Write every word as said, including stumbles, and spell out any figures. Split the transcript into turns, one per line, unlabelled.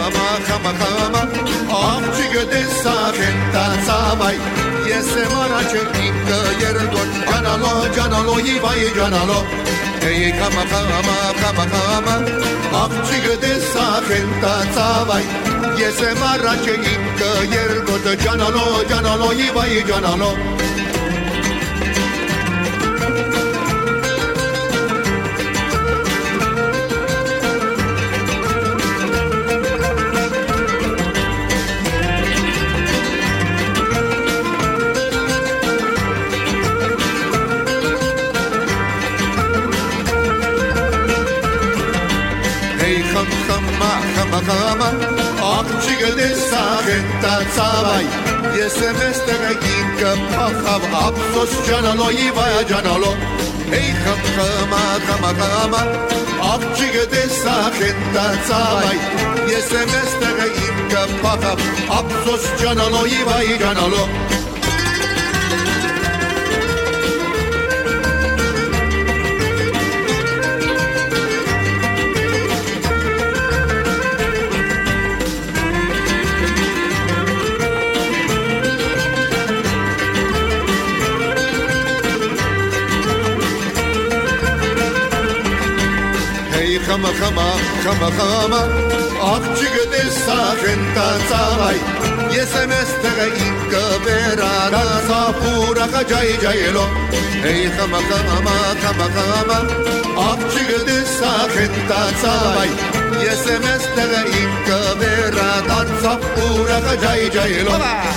kama kama kama Akçı de sakenta savay Yese marache inka yergot Canalo canalo yivay canalo Hey kama kama kama kama Akçı de sakenta savay Yese marache inka yergot Canalo canalo yivay canalo Kama kama akçı de sakenta savay Yesemeste ginka pahav apsos canalo yivaya canalo Hey kama kama kama akçı de sakenta savay Yesemeste ginka pahav apsos canalo yivaya canalo Kama kama kama kama akçı de sakenta savay Yesemeste inka verana sapura kajay jaylo Hey kama kama kama kama akçı de sakenta savay Yesemeste inka verana sapura kajay jaylo